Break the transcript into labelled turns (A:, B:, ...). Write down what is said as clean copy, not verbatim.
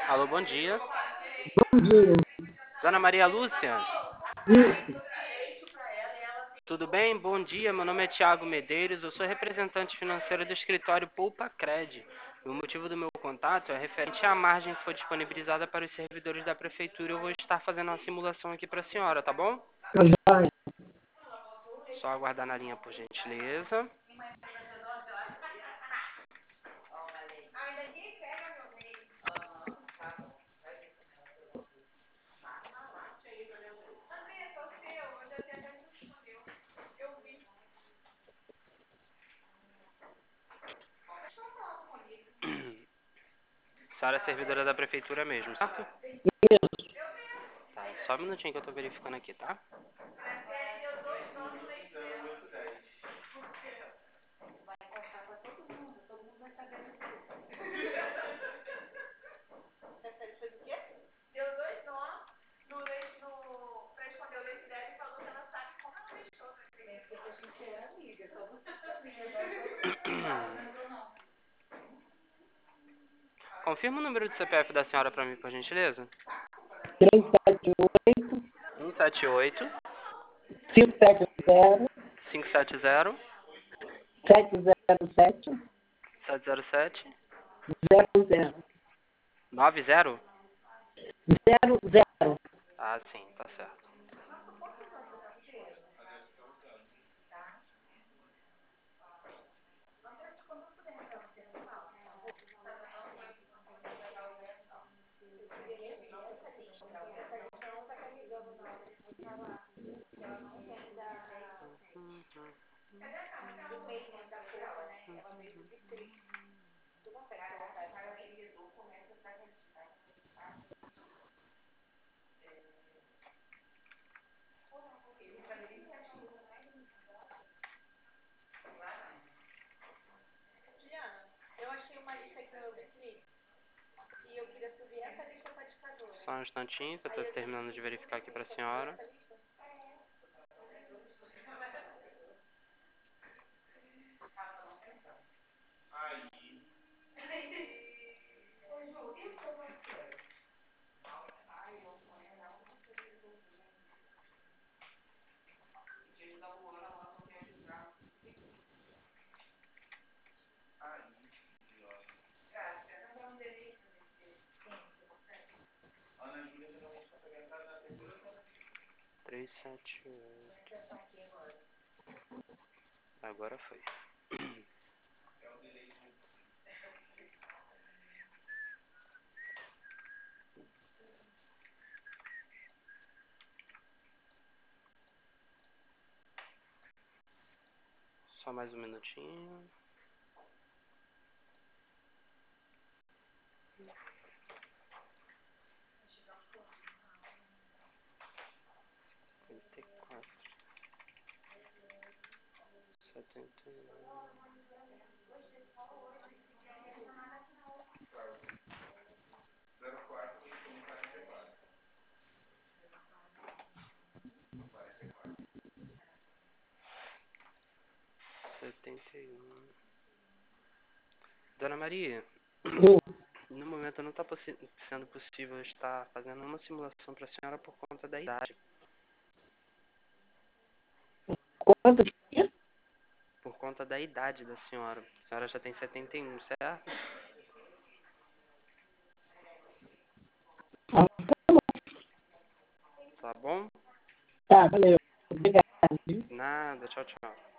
A: Alô, bom dia.
B: Bom dia.
A: Dona Maria Lúcia,
B: Isso.
A: tudo bem? Bom dia, meu nome é Tiago Medeiros, eu sou representante financeiro do escritório Poupa Cred. O motivo do meu contato é referente à margem que foi disponibilizada para os servidores da prefeitura. Eu vou estar fazendo uma simulação aqui para a senhora, tá bom?
B: Tá joia.
A: Só aguardar na linha, por gentileza. A senhora é servidora da prefeitura mesmo, certo? Tá, só um minutinho que eu tô verificando aqui, tá? Confirma o número do CPF da senhora para mim, por gentileza.
B: 378
A: 178
B: 570
A: 570
B: 707
A: 707
B: 00
A: 90?
B: 00.
A: Ah, sim, tá certo. Só um instantinho que eu tô terminando de verificar aqui pra senhora. Três, sete, oito. Agora foi. Só mais um minutinho. Trinta e quatro, 71, 71. Dona Maria, no momento não está sendo possível estar fazendo uma simulação para a senhora por conta da idade.
B: Quanto que é?
A: Por conta da idade da senhora. A senhora já tem 71, certo?
B: Ah,
A: Tá bom?
B: tá, valeu. Obrigado.
A: Nada, tchau, tchau.